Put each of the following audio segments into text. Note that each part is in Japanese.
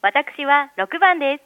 私は6番です。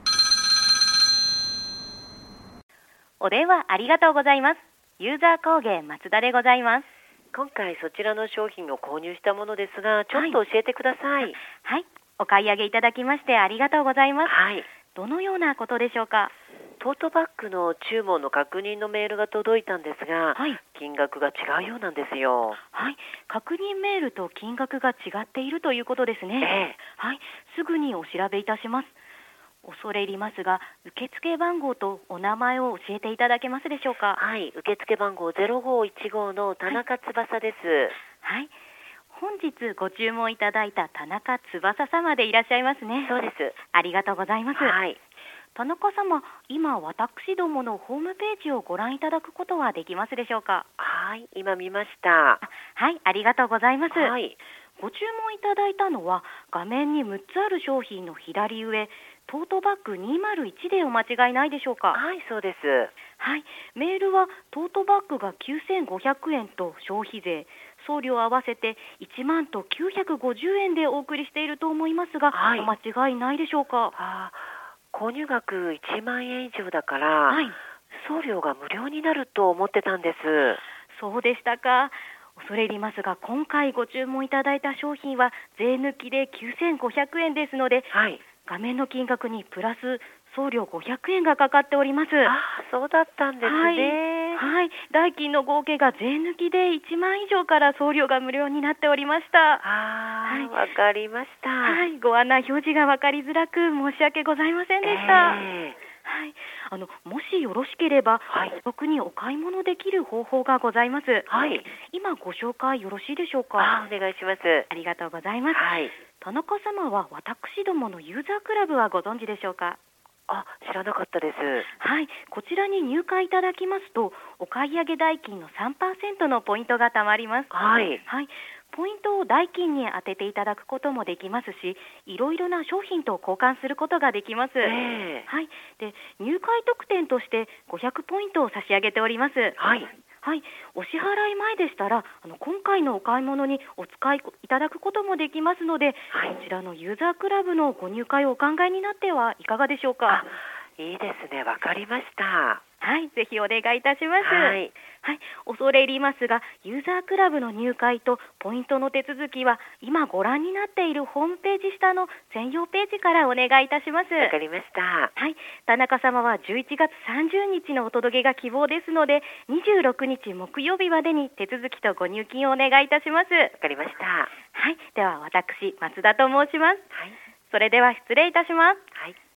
お電話ありがとうございます。ユーザー工芸松田でございます。 今回そちらの商品を購入したものですが、ちょっと教えてください。 はい、お買い上げいただきましてありがとうございます。 はい。 どのようなことでしょうか？ トートバッグの注文の確認のメールが届いたんですが、 はい、 金額が違うようなんですよ。 はい、確認メールと金額が違っているということですね。はい、すぐにお調べいたします。恐れ入りますが、受付番号とお名前を教えていただけますでしょうか？ はい、受付番号0515の田中翼です。 はい、本日ご注文いただいた田中翼様でいらっしゃいますね。 そうです。 ありがとうございます。 はい。 田中様、今私どものホームページをご覧いただくことはできますでしょうか？ はい、今見ました。 はい、ありがとうございます。 はい。 ご注文いただいたのは画面に6つある商品の左上、トートバッグ201でお間違いないでしょうか？ はい、そうです。 はい、メールはトートバッグが9500円と消費税、送料合わせて1万と950円でお送りしていると思いますが、 はい。 お間違いないでしょうか？ 購入額1万円以上だから、 はい、 送料が無料になると思ってたんです。 そうでしたか。恐れ入りますが、今回ご注文いただいた商品は税抜きで9500円ですので、 はい。 画面の金額にプラス送料500円がかかっております。 そうだったんですね。 はい、代金の合計が税抜きで1万以上から送料が無料になっておりました。 わかりました。 はい、ご案内表示が分かりづらく申し訳ございませんでした。はい、もしよろしければ、お得にお買い物できる方法がございます。 はい。 今ご紹介よろしいでしょうか？ お願いします。 ありがとうございます。 はい。 田中様は私どものユーザークラブはご存知でしょうか？ 知らなかったです。 はい、こちらに入会いただきますと、お買い上げ代金の 3% のポイントが貯まります。 はい。 ポイントを代金に当てていただくこともできますし、いろいろな商品と交換することができます。で、入会特典として500ポイントを差し上げております。お支払い前でしたら、今回のお買い物にお使いいただくこともできますので、こちらのユーザークラブのご入会をお考えになってはいかがでしょうか？ いいですね。わかりました。 はい、ぜひお願いいたします。恐れ入りますが、ユーザークラブの入会とポイントの手続きは今ご覧になっているホームページ下の専用ページからお願いいたします。 わかりました。 田中様は11月30日のお届けが希望ですので、26日木曜日までに手続きとご入金をお願いいたします。 わかりました。 では私、松田と申します。それでは失礼いたします。